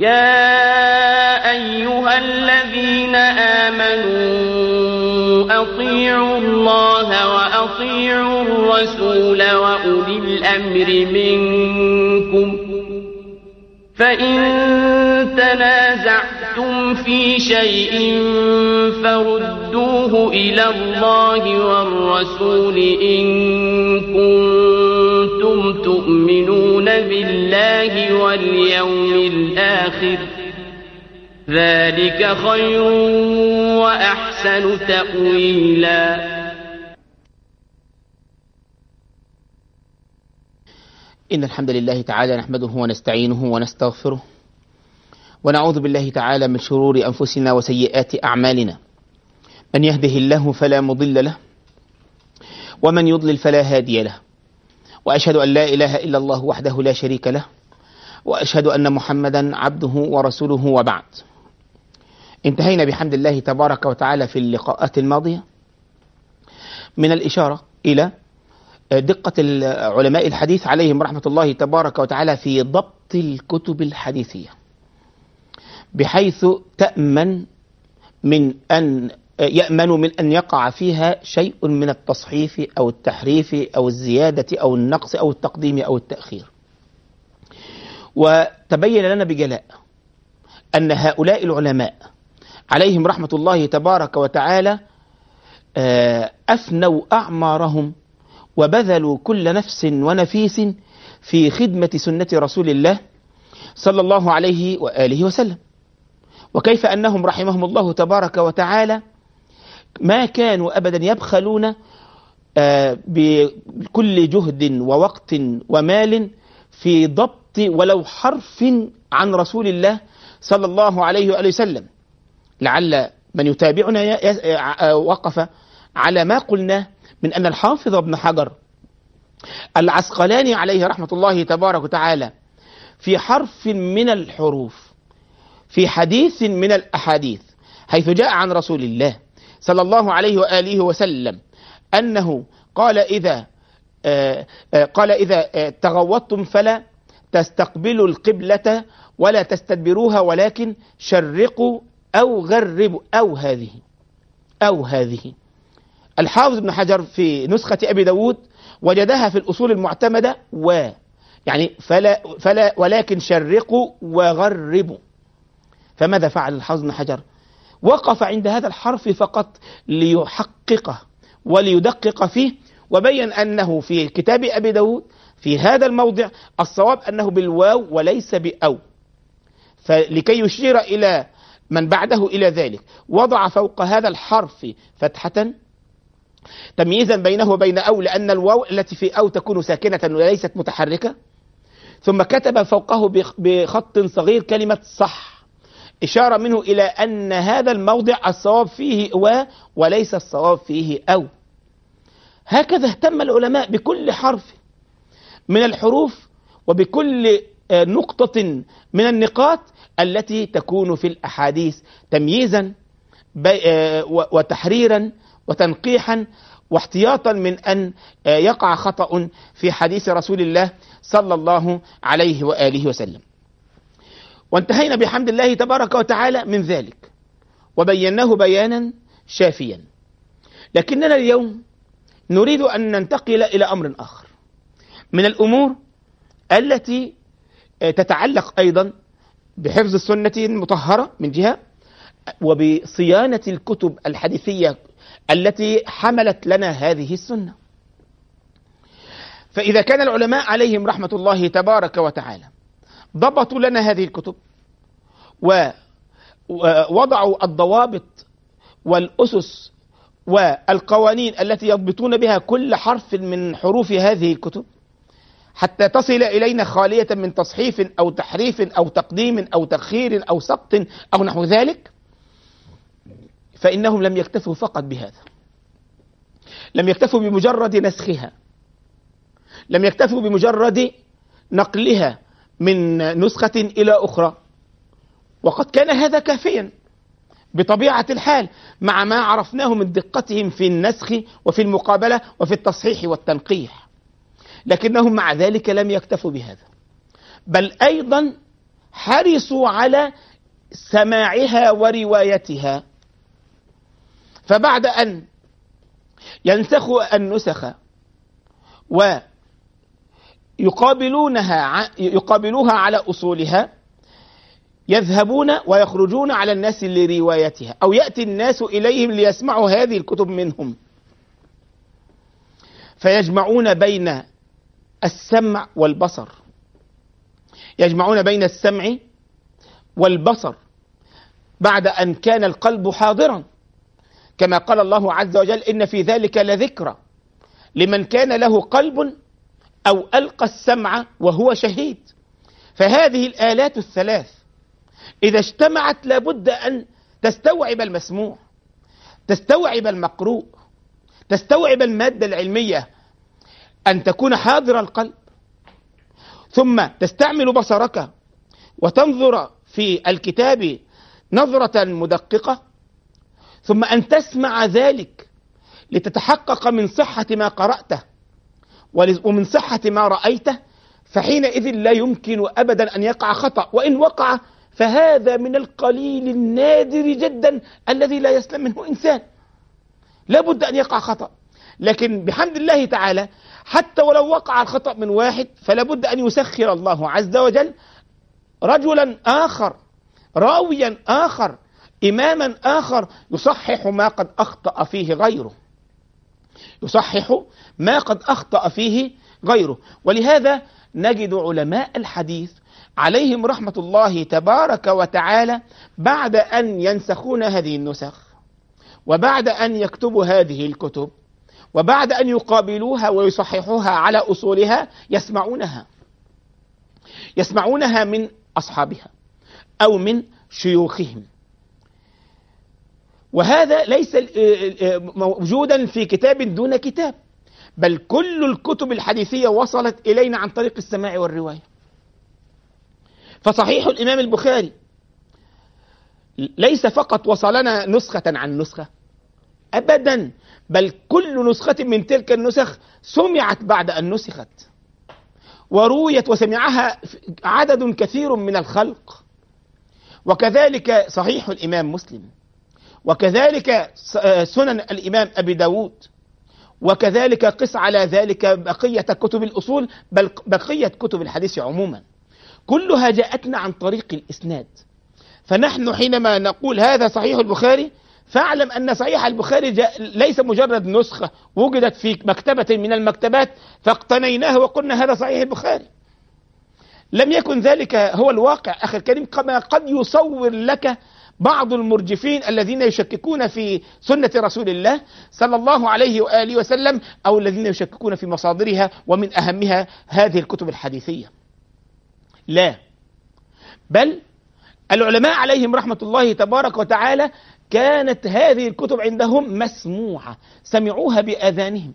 يا أيها الذين آمنوا أطيعوا الله وأطيعوا الرسول وأولي الأمر منكم، فإن تنازعتم في شيء فردوه إلى الله والرسول إن كنتم تؤمنون بالله واليوم الآخر، ذلك خير وأحسن تأويلا. إن الحمد لله تعالى نحمده ونستعينه ونستغفره، ونعوذ بالله تعالى من شرور أنفسنا وسيئات أعمالنا، من يهده الله فلا مضل له ومن يضلل فلا هادي له، وأشهد أن لا إله إلا الله وحده لا شريك له، وأشهد أن محمدا عبده ورسوله، وبعد. انتهينا بحمد الله تبارك وتعالى في اللقاءات الماضية من الإشارة إلى دقة علماء الحديث عليهم رحمة الله تبارك وتعالى في ضبط الكتب الحديثية، بحيث يأمن من أن يقع فيها شيء من التصحيف أو التحريف أو الزيادة أو النقص أو التقديم أو التأخير. وتبين لنا بجلاء أن هؤلاء العلماء عليهم رحمة الله تبارك وتعالى أفنوا أعمارهم وبذلوا كل نفس ونفيس في خدمة سنة رسول الله صلى الله عليه وآله وسلم، وكيف أنهم رحمهم الله تبارك وتعالى ما كانوا أبدا يبخلون بكل جهد ووقت ومال في ضبط ولو حرف عن رسول الله صلى الله عليه وآله وسلم. لعل من يتابعنا وقف على ما قلنا من أن الحافظ ابن حجر العسقلاني عليه رحمة الله تبارك وتعالى في حرف من الحروف في حديث من الأحاديث، حيث جاء عن رسول الله صلى الله عليه وآله وسلم أنه قال إذا تغوطتم فلا تستقبلوا القبلة ولا تستدبروها ولكن شرقوا أو غربوا أو هذه. الحافظ ابن حجر في نسخة أبي داود وجدها في الأصول المعتمدة يعني فلا ولكن شرقوا وغربوا. فماذا فعل الحافظ ابن حجر؟ وقف عند هذا الحرف فقط ليحققه وليدقق فيه، وبين أنه في كتاب أبي داود في هذا الموضع الصواب أنه بالواو وليس بأو، فلكي يشير إلى من بعده إلى ذلك وضع فوق هذا الحرف فتحة تمييزا بينه وبين أو، لأن الواو التي في أو تكون ساكنة وليست متحركة، ثم كتب فوقه بخط صغير كلمة صح، إشارة منه إلى أن هذا الموضع الصواب فيه وليس الصواب فيه أو. هكذا اهتم العلماء بكل حرف من الحروف وبكل نقطة من النقاط التي تكون في الأحاديث، تمييزا وتحريرا وتنقيحا واحتياطا من أن يقع خطأ في حديث رسول الله صلى الله عليه وآله وسلم. وانتهينا بحمد الله تبارك وتعالى من ذلك وبيناه بيانا شافيا، لكننا اليوم نريد أن ننتقل إلى أمر آخر من الأمور التي تتعلق أيضا بحفظ السنة المطهرة من جهة، وبصيانة الكتب الحديثية التي حملت لنا هذه السنة. فإذا كان العلماء عليهم رحمة الله تبارك وتعالى ضبطوا لنا هذه الكتب ووضعوا الضوابط والأسس والقوانين التي يضبطون بها كل حرف من حروف هذه الكتب حتى تصل إلينا خالية من تصحيف أو تحريف أو تقديم أو تأخير أو سقط أو نحو ذلك، فإنهم لم يكتفوا فقط بهذا، لم يكتفوا بمجرد نسخها، لم يكتفوا بمجرد نقلها من نسخة إلى أخرى، وقد كان هذا كافيا بطبيعة الحال مع ما عرفناه من دقتهم في النسخ وفي المقابلة وفي التصحيح والتنقيح، لكنهم مع ذلك لم يكتفوا بهذا، بل أيضا حرصوا على سماعها وروايتها، فبعد أن ينسخوا النسخ ويقابلوها على أصولها، يذهبون ويخرجون على الناس لروايتها، أو يأتي الناس إليهم ليسمعوا هذه الكتب منهم، فيجمعون بين السمع والبصر، يجمعون بين السمع والبصر بعد أن كان القلب حاضرا، كما قال الله عز وجل: إن في ذلك لذكرى لمن كان له قلب أو ألقى السمع وهو شهيد. فهذه الآلات الثلاث إذا اجتمعت لابد أن تستوعب المسموع، تستوعب المقروء، تستوعب المادة العلمية، أن تكون حاضر القلب، ثم تستعمل بصرك وتنظر في الكتاب نظرة مدققة، ثم أن تسمع ذلك لتتحقق من صحة ما قرأته ومن صحة ما رأيته، فحينئذ لا يمكن أبدا أن يقع خطأ، وإن وقع فهذا من القليل النادر جدا الذي لا يسلم منه إنسان، لا بد أن يقع خطأ. لكن بحمد الله تعالى حتى ولو وقع الخطأ من واحد فلا بد أن يسخر الله عز وجل رجلا آخر، راويا آخر، إماما آخر يصحح ما قد أخطأ فيه غيره، يصحح ما قد أخطأ فيه غيره. ولهذا نجد علماء الحديث عليهم رحمة الله تبارك وتعالى بعد أن ينسخون هذه النسخ، وبعد أن يكتبوا هذه الكتب، وبعد أن يقابلوها ويصححوها على أصولها، يسمعونها من أصحابها أو من شيوخهم. وهذا ليس موجودا في كتاب دون كتاب، بل كل الكتب الحديثية وصلت إلينا عن طريق السماع والرواية. فصحيح الإمام البخاري ليس فقط وصلنا نسخة عن نسخة أبدا، بل كل نسخة من تلك النسخ سمعت بعد أن نسخت ورويت وسمعها عدد كثير من الخلق. وكذلك صحيح الإمام مسلم، وكذلك سنن الإمام أبي داود، وكذلك قس على ذلك بقية كتب الأصول، بل بقية كتب الحديث عموما، كلها جاءتنا عن طريق الإسناد. فنحن حينما نقول هذا صحيح البخاري، فاعلم أن صحيح البخاري ليس مجرد نسخة وجدت في مكتبة من المكتبات فاقتنيناها وقلنا هذا صحيح البخاري. لم يكن ذلك هو الواقع أخي الكريم، كما قد يصور لك بعض المرجفين الذين يشككون في سنة رسول الله صلى الله عليه وآله وسلم، أو الذين يشككون في مصادرها ومن أهمها هذه الكتب الحديثية. لا، بل العلماء عليهم رحمة الله تبارك وتعالى كانت هذه الكتب عندهم مسموعة، سمعوها بآذانهم.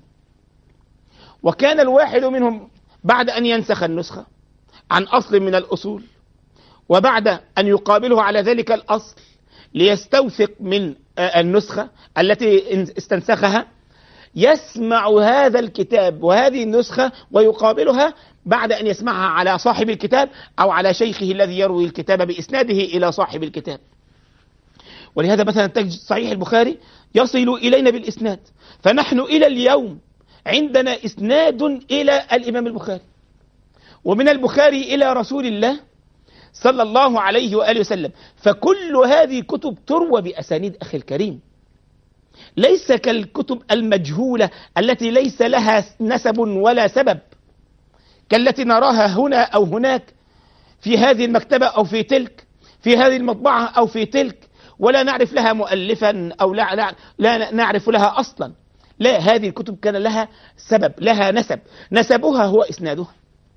وكان الواحد منهم بعد أن ينسخ النسخة عن أصل من الأصول، وبعد أن يقابله على ذلك الأصل ليستوثق من النسخة التي استنسخها، يسمع هذا الكتاب وهذه النسخة ويقابلها بعد أن يسمعها على صاحب الكتاب أو على شيخه الذي يروي الكتاب بإسناده إلى صاحب الكتاب. ولهذا مثلا تجد صحيح البخاري يصل إلينا بالإسناد، فنحن إلى اليوم عندنا إسناد إلى الإمام البخاري، ومن البخاري إلى رسول الله صلى الله عليه وآله وسلم. فكل هذه الكتب تروى بأسانيد أخي الكريم، ليس كالكتب المجهولة التي ليس لها نسب ولا سبب، كالتي نراها هنا أو هناك في هذه المكتبة أو في تلك، في هذه المطبعة أو في تلك، ولا نعرف لها مؤلفا أو لا نعرف لها أصلا. لا، هذه الكتب كان لها سبب، لها نسب، نسبها هو إسنادها.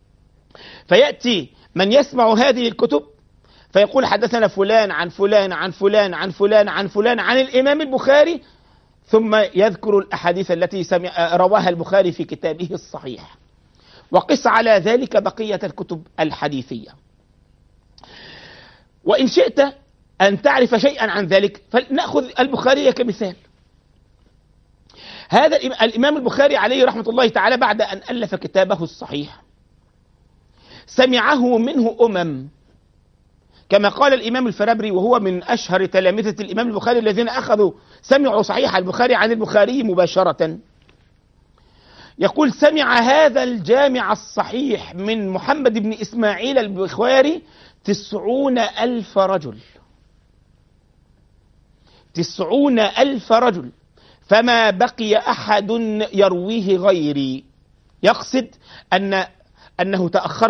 فيأتي من يسمع هذه الكتب فيقول حدثنا فلان عن فلان عن فلان عن فلان عن فلان عن الإمام البخاري، ثم يذكر الأحاديث التي رواها البخاري في كتابه الصحيح، وقس على ذلك بقية الكتب الحديثية. وإن شئت أن تعرف شيئا عن ذلك فلنأخذ البخاري كمثال. هذا الإمام البخاري عليه رحمة الله تعالى بعد أن ألف كتابه الصحيح سمعه منه كما قال الإمام الفرابري، وهو من أشهر تلامذة الإمام البخاري الذين سمعوا صحيح البخاري عن البخاري مباشرة، يقول: سمع هذا الجامع الصحيح من محمد بن إسماعيل البخاري 90,000 رجل، 90,000 رجل، فما بقي أحد يرويه غيري. يقصد أنه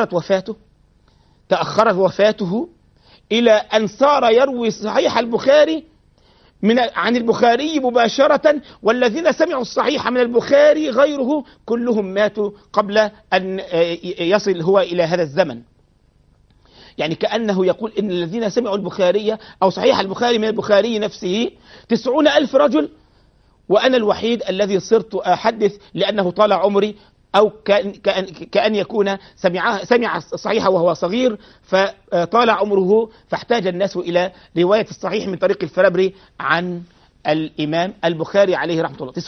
تأخرت وفاته إلى أن صار يروي صحيح البخاري عن البخاري مباشرة، والذين سمعوا الصحيح من البخاري غيره كلهم ماتوا قبل أن يصل هو إلى هذا الزمن. يعني كأنه يقول إن الذين سمعوا البخاري أو صحيح البخاري من البخاري نفسه 90,000 رجل، وأنا الوحيد الذي صرت أحدث لأنه طال عمري، أو كأن يكون سمع الصحيح وهو صغير فطال عمره، فاحتاج الناس إلى رواية الصحيح من طريق الفرابري عن الإمام البخاري عليه رحمة الله.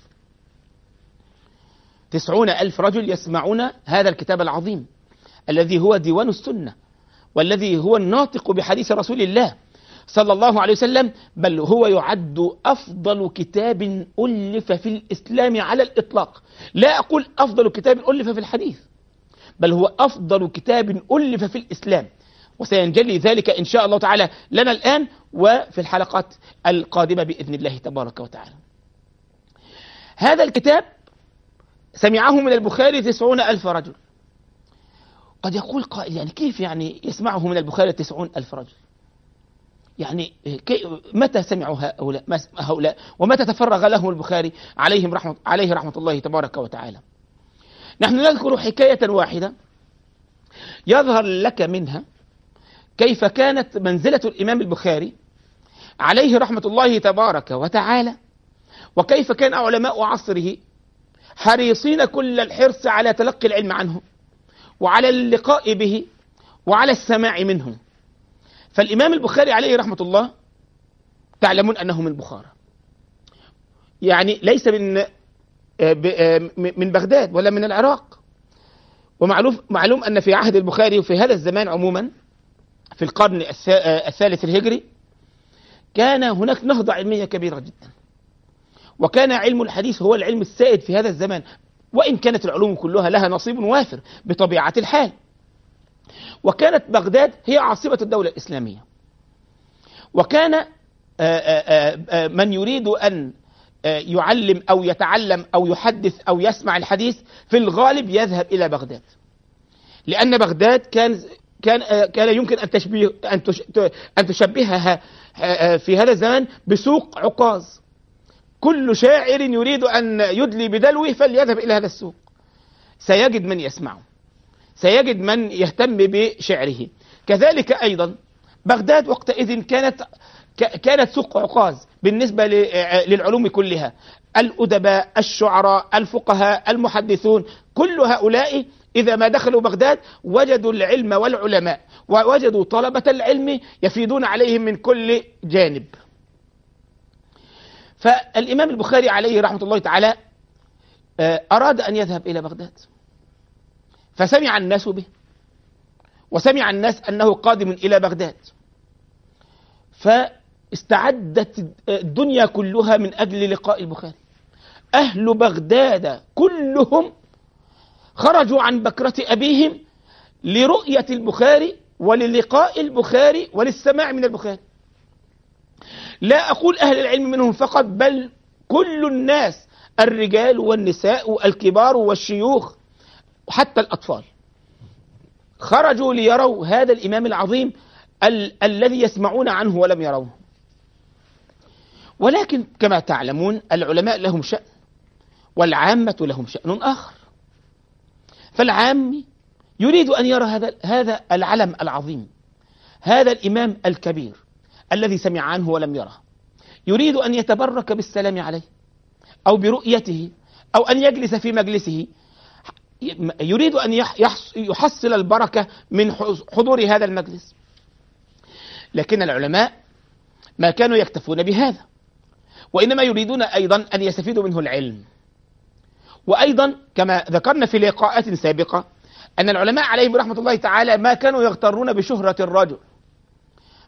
90,000 رجل يسمعون هذا الكتاب العظيم الذي هو ديوان السنة، والذي هو الناطق بحديث رسول الله صلى الله عليه وسلم، بل هو يعد أفضل كتاب ألف في الإسلام على الإطلاق. لا أقول أفضل كتاب ألف في الحديث، بل هو أفضل كتاب ألف في الإسلام، وسينجلي ذلك إن شاء الله تعالى لنا الآن وفي الحلقات القادمة بإذن الله تبارك وتعالى. هذا الكتاب سمعه من البخاري 90,000 رجل. قد يقول قائل: يعني كيف يعني يسمعه من البخاري 90,000 رجل؟ يعني متى سمعوا هؤلاء ومتى تفرغ لهم البخاري عليه رحمة الله تبارك وتعالى؟ نحن نذكر حكاية واحدة يظهر لك منها كيف كانت منزلة الإمام البخاري عليه رحمة الله تبارك وتعالى، وكيف كان علماء عصره حريصين كل الحرص على تلقي العلم عنه وعلى اللقاء به وعلى السماع منه. فالإمام البخاري عليه رحمة الله تعلمون أنه من بخارى، يعني ليس من بغداد ولا من العراق. ومعلوم أن في عهد البخاري وفي هذا الزمان عموما في القرن الثالث الهجري كان هناك نهضة علمية كبيرة جدا، وكان علم الحديث هو العلم السائد في هذا الزمان، وإن كانت العلوم كلها لها نصيب وافر بطبيعة الحال. وكانت بغداد هي عاصمة الدولة الإسلامية، وكان من يريد أن يعلم أو يتعلم أو يحدث أو يسمع الحديث في الغالب يذهب إلى بغداد، لأن بغداد كان يمكن أن تشبهها في هذا الزمان بسوق عكاظ. كل شاعر يريد أن يدلي بدلوه فليذهب إلى هذا السوق، سيجد من يسمعه، سيجد من يهتم بشعره. كذلك أيضا بغداد وقتئذ كانت سوق عكاظ بالنسبة للعلوم كلها، الأدباء، الشعراء، الفقهاء، المحدثون، كل هؤلاء إذا ما دخلوا بغداد وجدوا العلم والعلماء، ووجدوا طلبة العلم يفيدون عليهم من كل جانب. فالإمام البخاري عليه رحمة الله تعالى أراد أن يذهب إلى بغداد، فسمع الناس به، وسمع الناس أنه قادم إلى بغداد، فاستعدت الدنيا كلها من أجل لقاء البخاري. أهل بغداد كلهم خرجوا عن بكرة أبيهم لرؤية البخاري وللقاء البخاري وللسماع من البخاري. لا أقول أهل العلم منهم فقط، بل كل الناس، الرجال والنساء والكبار والشيوخ وحتى الأطفال، خرجوا ليروا هذا الإمام العظيم الذي يسمعون عنه ولم يروه. ولكن كما تعلمون العلماء لهم شأن والعامة لهم شأن آخر. فالعام يريد أن يرى هذا العلم العظيم، هذا الإمام الكبير الذي سمع عنه ولم يره، يريد أن يتبرك بالسلام عليه أو برؤيته أو أن يجلس في مجلسه، يريد أن يحصل البركة من حضور هذا المجلس. لكن العلماء ما كانوا يكتفون بهذا، وإنما يريدون أيضا أن يستفيدوا منه العلم. وأيضا كما ذكرنا في لقاءات سابقة أن العلماء عليهم رحمة الله تعالى ما كانوا يغترون بشهرة الرجل،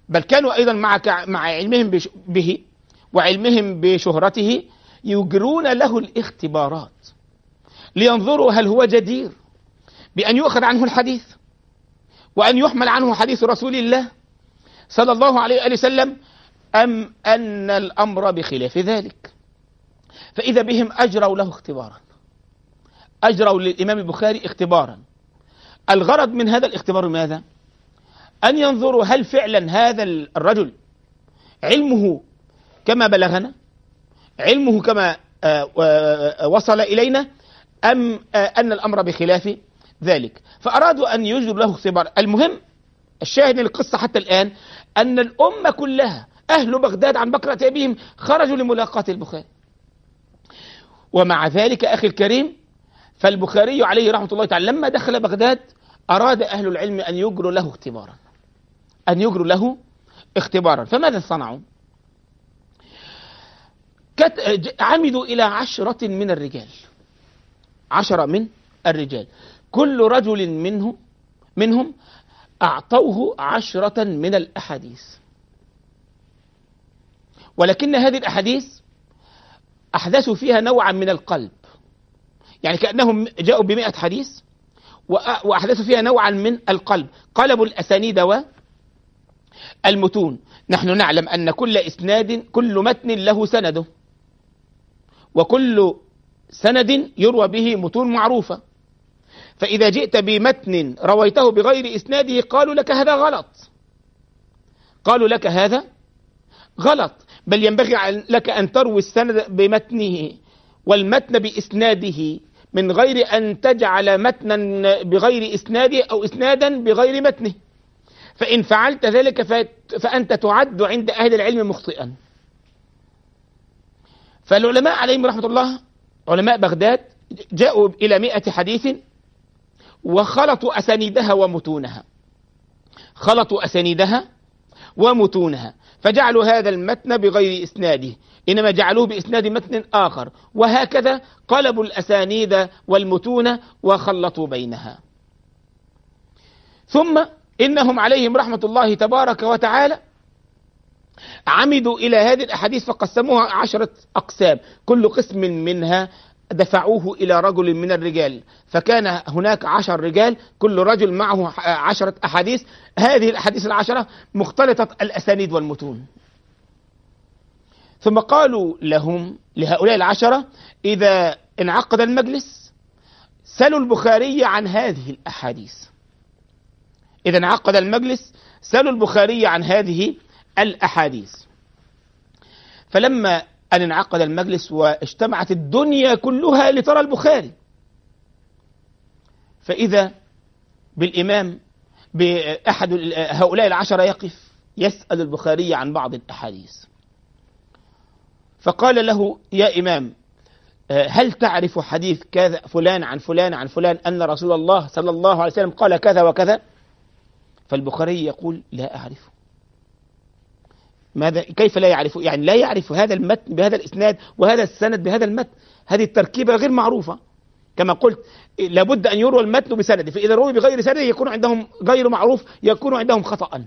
بل كانوا أيضا مع علمهم به وعلمهم بشهرته يجرون له الاختبارات لينظروا هل هو جدير بأن يؤخذ عنه الحديث وأن يحمل عنه حديث رسول الله صلى الله عليه وسلم، أم أن الأمر بخلاف ذلك. فإذا بهم أجروا له اختبارا، أجروا للإمام البخاري اختبارا. الغرض من هذا الاختبار ماذا؟ أن ينظروا هل فعلا هذا الرجل علمه كما بلغنا، علمه كما وصل إلينا، أم أن الأمر بخلاف ذلك. فأرادوا أن يجروا له اختبار. المهم الشاهد من القصة حتى الآن أن الأمة كلها أهل بغداد عن بكرة أبيهم خرجوا لملاقاة البخاري. ومع ذلك أخي الكريم، فالبخاري عليه رحمة الله تعالى لما دخل بغداد أراد أهل العلم أن يجروا له اختبارا، أن يجروا له اختبارا. فماذا صنعوا؟ عمدوا إلى 10 من الرجال، 10 من الرجال، كل رجل منهم أعطوه 10 من الأحاديث، ولكن هذه الأحاديث أحدثوا فيها نوعا من القلب، يعني كأنهم جاءوا ب100 حديث وأحدثوا فيها نوعا من القلب، قلبوا الأسانيد والمتون. نحن نعلم أن كل متن له سنده، وكل سند يروى به متون معروفة. فإذا جئت بمتن رويته بغير إسناده قالوا لك هذا غلط، قالوا لك هذا غلط، بل ينبغي لك أن تروي السند بمتنه والمتن بإسناده من غير أن تجعل متنا بغير إسناده أو إسنادا بغير متنه. فإن فعلت ذلك فأنت تعد عند أهل العلم مخطئا. فالعلماء عليهم رحمة الله، علماء بغداد، جاءوا إلى 100 حديث وخلطوا أسانيدها ومتونها، خلطوا أسانيدها ومتونها، فجعلوا هذا المتن بغير إسناده، إنما جعلوه بإسناد متن آخر، وهكذا قلبوا الأسانيد والمتون وخلطوا بينها. ثم إنهم عليهم رحمة الله تبارك وتعالى عمدوا إلى هذه الأحاديث فقسموها 10 أقسام، كل قسم منها دفعوه إلى رجل من الرجال، فكان هناك 10 رجال كل رجل معه 10 أحاديث. هذه الأحاديث 10 مختلطة الأسانيد والمتون. ثم قالوا لهؤلاء 10 إذا انعقد المجلس سلوا البخاري عن هذه الأحاديث، إذا انعقد المجلس سلوا البخاري عن هذه الأحاديث. فلما أن انعقد المجلس واجتمعت الدنيا كلها لترى البخاري، فإذا بالإمام بأحد هؤلاء 10 يقف يسأل البخاري عن بعض الأحاديث، فقال له يا إمام هل تعرف حديث كذا فلان عن فلان عن فلان أن رسول الله صلى الله عليه وسلم قال كذا وكذا؟ فالبخاري يقول لا أعرفه. ماذا؟ كيف لا يعرف؟ يعني لا يعرف هذا المتن بهذا الإسناد وهذا السند بهذا المتن، هذه التركيبة غير معروفة. كما قلت لابد أن يروى المتن بسند، فإذا روي بغير سند يكون عندهم غير معروف، يكون عندهم خطأ.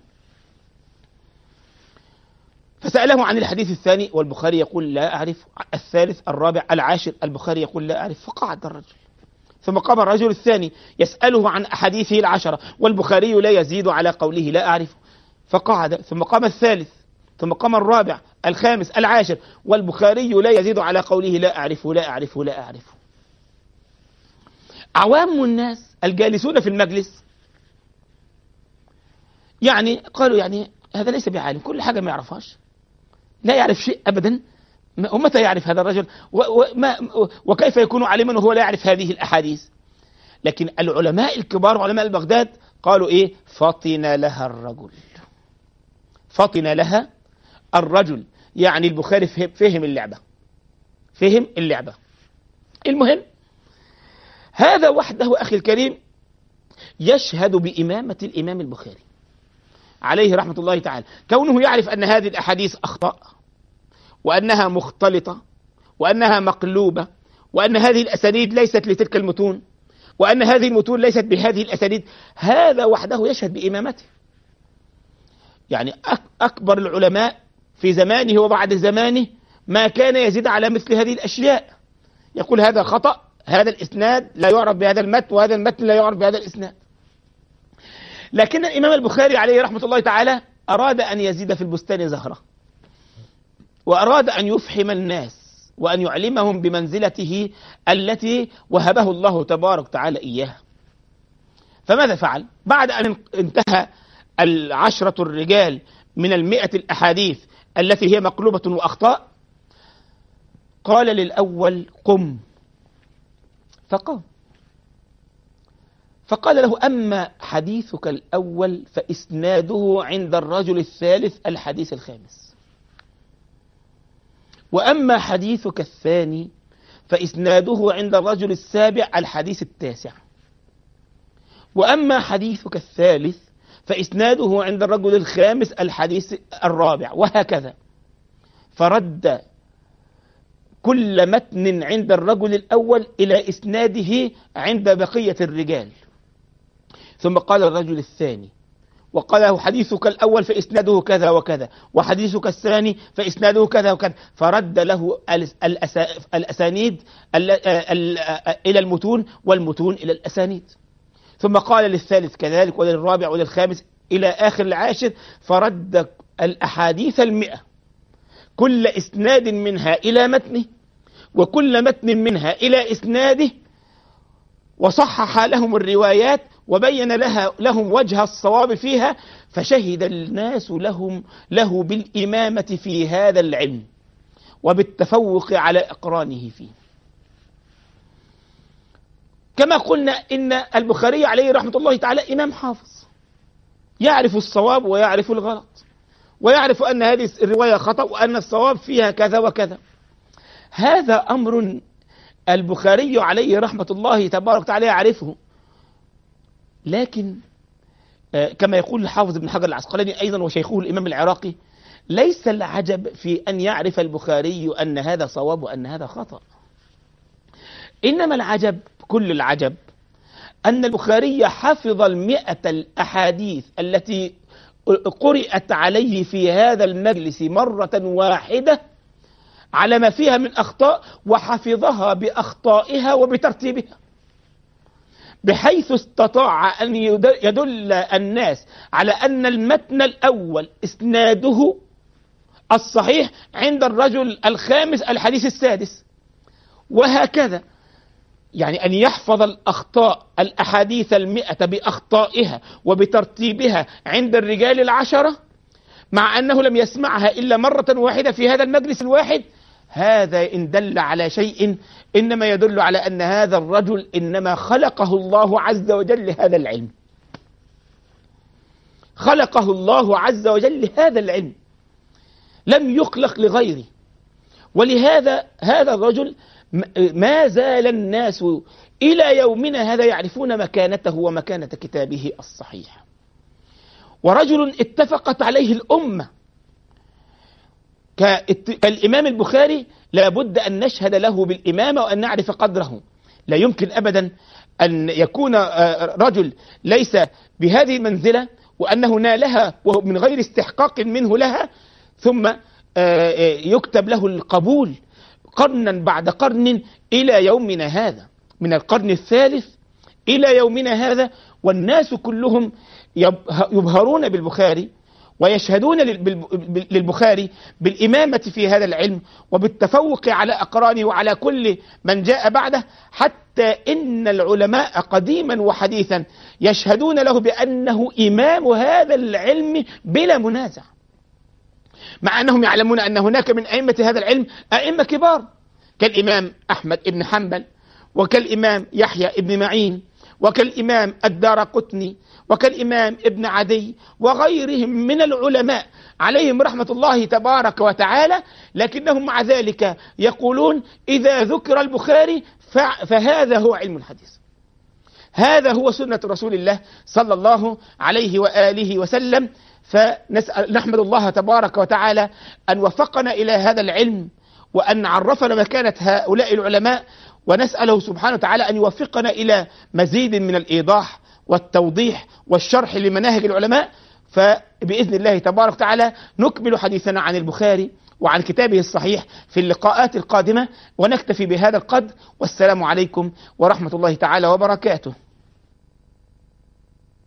فسأله عن الحديث الثاني والبخاري يقول لا أعرف، الثالث، الرابع، العاشر، البخاري يقول لا أعرف، فقعد الرجل. ثم قام الرجل الثاني يسأله عن أحاديثه 10 والبخاري لا يزيد على قوله لا أعرف، فقعد. ثم قام الثالث، ثم قام الرابع، الخامس، العاشر، والبخاري لا يزيد على قوله لا أعرف لا أعرف لا أعرف. عوام الناس الجالسون في المجلس يعني قالوا يعني هذا ليس بعالم، كل حاجة ما يعرفهاش، لا يعرف شيء أبدا، ومتى يعرف هذا الرجل وكيف يكون عالما وهو لا يعرف هذه الأحاديث؟ لكن العلماء الكبار علماء بغداد قالوا إيه؟ فطن لها الرجل، فطن لها الرجل، يعني البخاري فهم اللعبة، فهم اللعبة. المهم هذا وحده أخي الكريم يشهد بإمامة الإمام البخاري عليه رحمة الله تعالى، كونه يعرف أن هذه الأحاديث أخطاء، وأنها مختلطة، وأنها مقلوبة، وأن هذه الأسانيد ليست لتلك المتون، وأن هذه المتون ليست بهذه الأسانيد. هذا وحده يشهد بإمامته. يعني أكبر العلماء في زمانه وبعد زمانه ما كان يزيد على مثل هذه الأشياء، يقول هذا خطأ، هذا الإسناد لا يعرف بهذا المتن، وهذا المتن لا يعرف بهذا الإسناد. لكن الإمام البخاري عليه رحمة الله تعالى أراد أن يزيد في البستان زهرة، وأراد أن يفحم الناس وأن يعلمهم بمنزلته التي وهبه الله تبارك وتعالى إياها. فماذا فعل؟ بعد أن انتهى 10 الرجال من 100 الأحاديث التي هي مقلوبة وأخطاء، قال للأول قم، فقام، فقال له أما حديثك الأول فإسناده عند الرجل الثالث الحديث الخامس، وأما حديثك الثاني فإسناده عند الرجل السابع الحديث التاسع، وأما حديثك الثالث فإسناده عند الرجل الخامس الحديث الرابع، وهكذا. فرد كل متن عند الرجل الأول إلى إسناده عند بقية الرجال، ثم قال الرجل الثاني وقال له حديثك الأول فإسناده كذا وكذا، وحديثك الثاني فإسناده كذا وكذا، فرد له الأسانيد إلى المتون، والمتون إلى الأسانيد. ثم قال للثالث كذلك، وللرابع وللخامس إلى آخر العاشر، فرد الأحاديث 100 كل إسناد منها إلى متنه، وكل متن منها إلى إسناده، وصحح لهم الروايات وبين لهم وجه الصواب فيها، فشهد الناس له بالإمامة في هذا العلم وبالتفوق على أقرانه فيه. كما قلنا إن البخاري عليه رحمة الله تعالى إمام حافظ، يعرف الصواب ويعرف الغلط، ويعرف أن هذه الرواية خطأ وأن الصواب فيها كذا وكذا. هذا أمر البخاري عليه رحمة الله تبارك وتعالى يعرفه. لكن كما يقول الحافظ ابن حجر العسقلاني أيضا وشيخه الإمام العراقي، ليس العجب في أن يعرف البخاري أن هذا صواب وأن هذا خطأ، إنما العجب، كل العجب، أن البخاري حفظ 100 الأحاديث التي قرأت عليه في هذا المجلس مرة واحدة على ما فيها من أخطاء، وحفظها بأخطائها وبترتيبها، بحيث استطاع أن يدل الناس على أن المتن الأول إسناده الصحيح عند الرجل الخامس الحديث السادس، وهكذا. يعني أن يحفظ الأحاديث 100 بأخطائها وبترتيبها عند الرجال 10، مع أنه لم يسمعها إلا مرة واحدة في هذا المجلس الواحد. هذا إن دل على شيء إنما يدل على أن هذا الرجل إنما خلقه الله عز وجل هذا العلم، خلقه الله عز وجل هذا العلم، لم يخلق لغيره. ولهذا هذا الرجل ما زال الناس إلى يومنا هذا يعرفون مكانته ومكانة كتابه الصحيح، ورجل اتفقت عليه الأمة كالإمام البخاري لا بد أن نشهد له بالإمامة وأن نعرف قدره. لا يمكن أبدا أن يكون رجل ليس بهذه المنزلة وأنه نالها من غير استحقاق منه لها، ثم يكتب له القبول قرنا بعد قرن إلى يومنا هذا، من القرن الثالث إلى يومنا هذا، والناس كلهم يبهرون بالبخاري ويشهدون للبخاري بالإمامة في هذا العلم وبالتفوق على أقرانه وعلى كل من جاء بعده، حتى إن العلماء قديما وحديثا يشهدون له بأنه إمام هذا العلم بلا منازع، مع أنهم يعلمون أن هناك من أئمة هذا العلم أئمة كبار كالإمام أحمد بن حنبل، وكالإمام يحيى بن معين، وكالإمام الدارقطني، وكالإمام ابن عدي، وغيرهم من العلماء عليهم رحمة الله تبارك وتعالى. لكنهم مع ذلك يقولون إذا ذكر البخاري فهذا هو علم الحديث، هذا هو سنة رسول الله صلى الله عليه وآله وسلم. فنحمد الله تبارك وتعالى أن وفقنا إلى هذا العلم وأن عرفنا مكانة هؤلاء العلماء، ونسأله سبحانه وتعالى أن يوفقنا إلى مزيد من الإيضاح والتوضيح والشرح لمناهج العلماء. فبإذن الله تبارك وتعالى نكمل حديثنا عن البخاري وعن كتابه الصحيح في اللقاءات القادمة، ونكتفي بهذا القدر، والسلام عليكم ورحمة الله تعالى وبركاته.